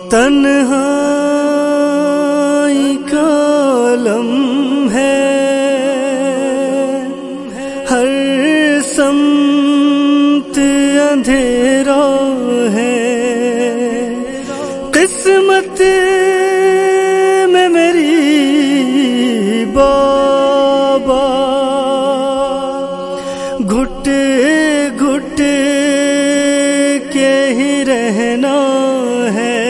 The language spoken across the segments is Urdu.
تنہائی کا عالم ہے، ہر سمت اندھیرا ہے، قسمت میں میری بابا گھٹ گھٹ کے ہی رہنا ہے،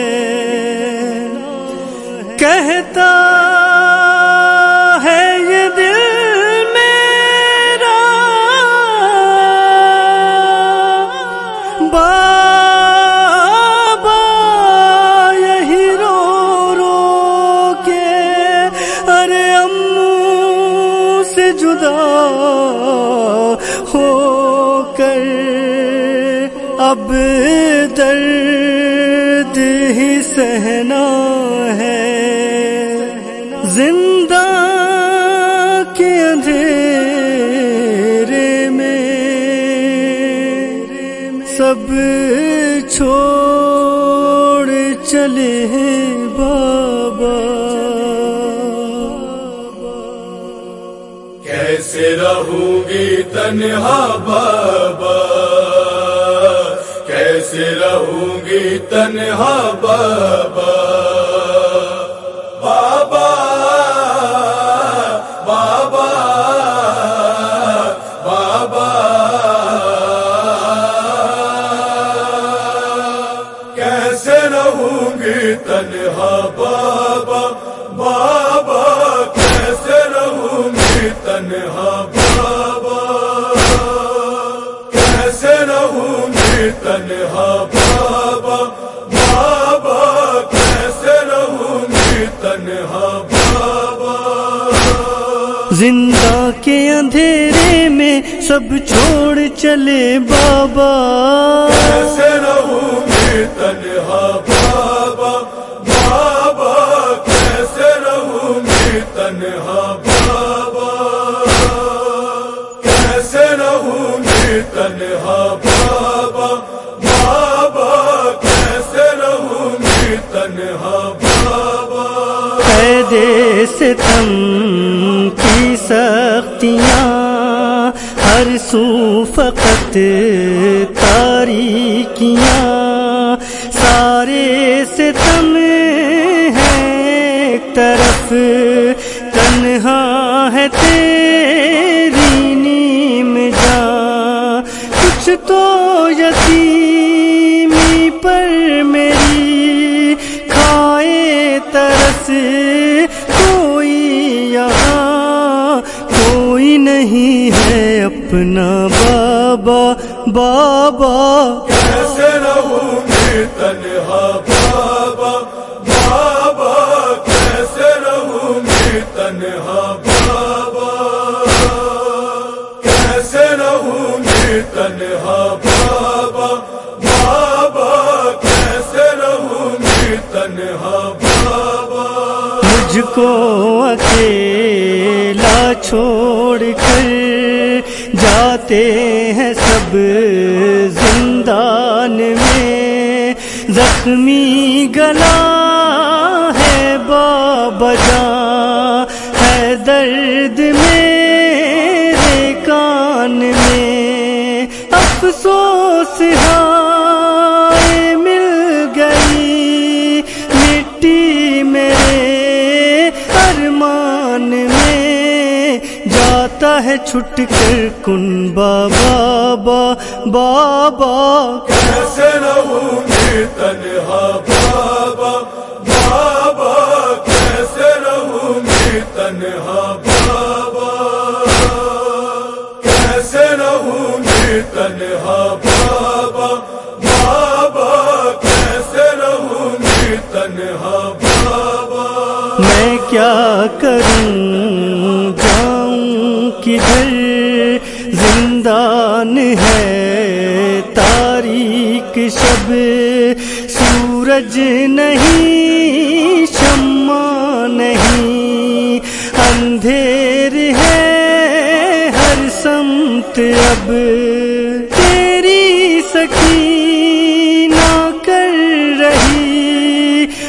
کہتا ہے یہ دل میرا بابا یہی رو رو کے، ارے امّوں سے جدا ہو کر اب درد ہی سہنا ہے، زندہ کے اندھیرے میں سب چھوڑ چلے ہیں بابا، کیسے رہوں گی تنہا بابا، کیسے رہوں گی تنہا بابا، بابا بابا بابا کیسے رہوں گی تنہا بابا، بابا کیسے رہوں گی تنہا بابا، کیسے رہوں گی تنہا بابا، بابا کیسے رہوں گی تنہا بابا، زندہ کے اندھیرے میں سب چھوڑ چلے بابا، کیسے رہوں گی تنہا بابا، بابا کیسے رہوں گی تنہا بابا، کیسے رہوں گی تنہا بابا، بابا کیسے رہوں گی تنہا بابا، قید ستم کی سختیاں ہر سو فقط تاریکیاں، سارے ستم ہیں ایک طرف، تنہا ہے تیری نیم جاں، کچھ تو یتیمی پر میری کھائے ترس، کوئی یہاں کوئی نہیں ہے اپنا بابا، بابا کیسے رہوں گی تنہا بابا، بابا کیسے رہوں گی تنہا بابا، کیسے رہوں گی تنہا بابا، بابا کیسے رہوں گی تنہا بابا، مجھ کو اکیلا چھوڑ کر جاتے ہیں سب زندان میں، زخمی گلا ہے بابا جاں، ہے درد میرے کان میں، افسوس ہائے مل گئی مٹی میرے ارمان میں، جاتا ہے چھٹ کر کن بابا، بابا کیسے رہوں گی تنہا بابا، بابا کیسے رہوں گی تنہا بابا، کیسے رہوں گی تنہا بابا، بابا کیسے رہوں گی تنہا بابا، میں کیا کروں جاؤں کدھر، زندان ہے تاریک شب، سورج نہیں شمع نہیں، اندھیر ہے ہر سمت اب، تیری سکینہ کر رہی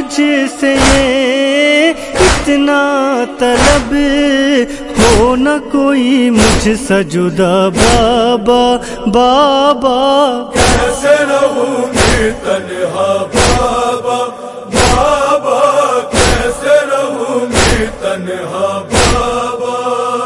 مجھ سے یہ اتنا طلب، ہو نہ کوئی مجھ سے جدا بابا بابا، کیسے رہوں گی تنہا بابا بابا، کیسے رہوں گی تنہا بابا،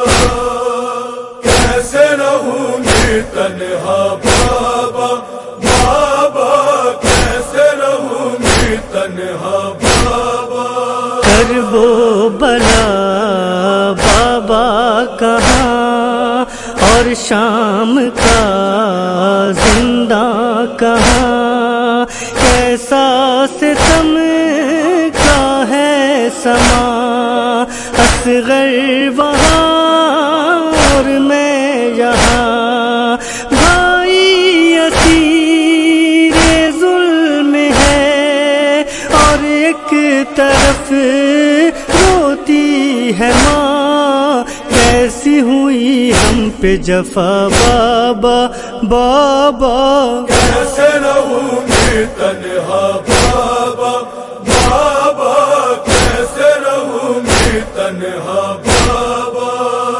کیسے رہوں گی تنہا بابا بابا، کیسے رہوں گی تنہا بابا، کرب و بلا بابا کہاں اور شام کا زندہ کہاں، کیسا ستم کا ہے سما، اصغر وہاں اور میں یہاں، بھائی اسیر ظلم ہے اور ایک طرف روتی ہے ماں، کیسی ہوئی ہم پہ جفا بابا بابا، کیسے رہوں گی تنہا بابا بابا، کیسے رہوں گی تنہا بابا،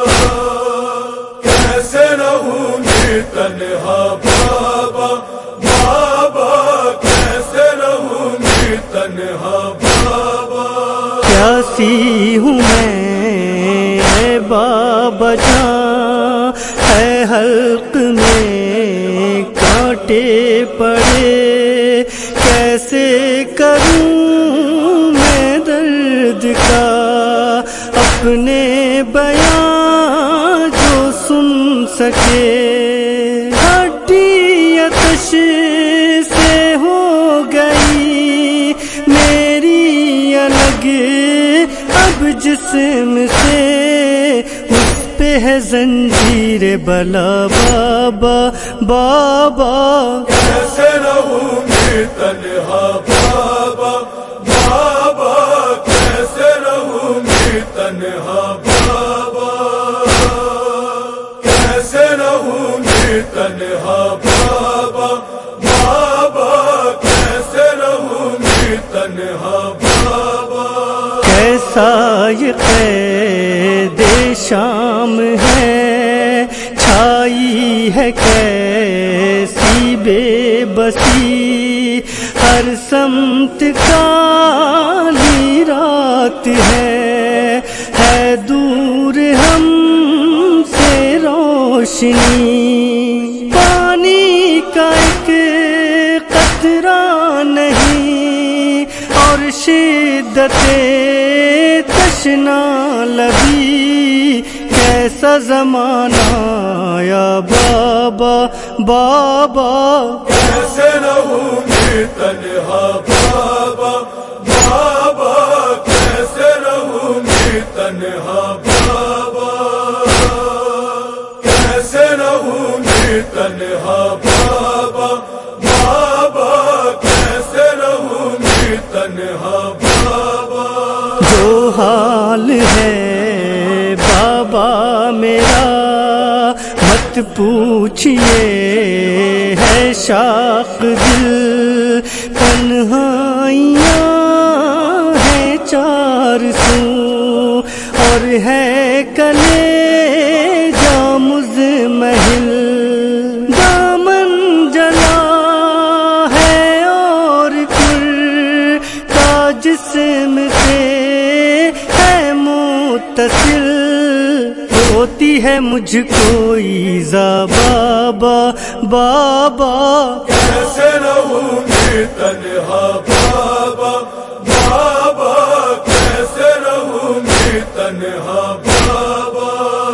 کیسے رہوں گی تنہا بابا بابا، کیسے رہوں گی تنہا بابا، پیاسی ہوں میں اے بابا جان، ہے حلق میں کانٹے پڑے، کیسے کروں میں درد کا اپنے بیان جو سن سکے، ہڈی آتش سے ہو گئی میری الگ اب جسم سے، اس پہ ہے زنجیر بلا بابا بابا، کیسے رہوں گی تنہا بابا بابا، کیسے رہوں گی تنہا بابا، کیسے رہوں گی تنہا بابا بابا، کیسے رہوں گی تنہا بابا، کیسا یہ قید شام ہے، چھائی ہے کیسی بے بسی، ہر سمت کالی رات ہے دور ہم سے روشنی، پانی کا ایک قطرہ نہیں اور شدت تشنا لبی، کیسا زمانہ یا بابا بابا، کیسے رہوں گی تنہا بابا بابا، کیسے رہوں گی تنہا بابا، کیسے رہوں گی تنہا بابا بابا، کیسے رہوں گی تنہا بابا، جو حال ہے بابا میرا مت پوچھئے، ہے شاخ دل تنہائیاں ہیں چار سو، اور ہے کلیجہ مزمحل، دامن جلا ہے اور کل کا جسم سے ہے متصل، ہوتی ہے مجھ کو ایذا بابا بابا، کیسے رہوں گی تنہا بابا بابا، کیسے رہوں گی تنہا بابا،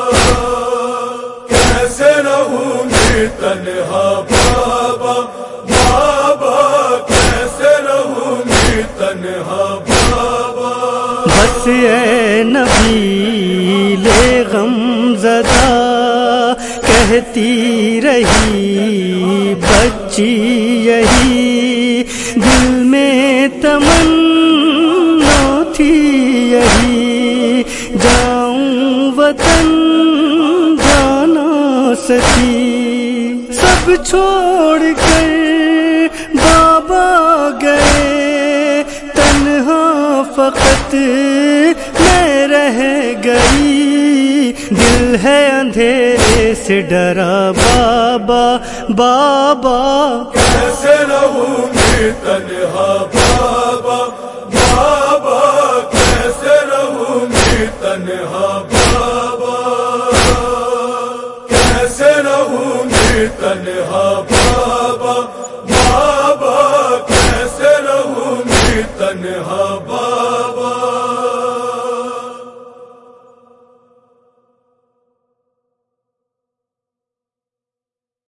کیسے رہوں گی تنہا بابا بابا، کیسے رہوں گی تنہا بابا، بس اے نبی لے غم زدہ کہتی رہی بچی یہی، دل میں تمنا تھی یہی، جاؤں وطن جانا سکی، سب چھوڑ کر بابا گئے تنہا فقط میں رہ گئی، دل ہے اندھیرے سے ڈرا بابا بابا، کیسے رہوں گی تنہا بابا بابا، کیسے رہوں گی تنہا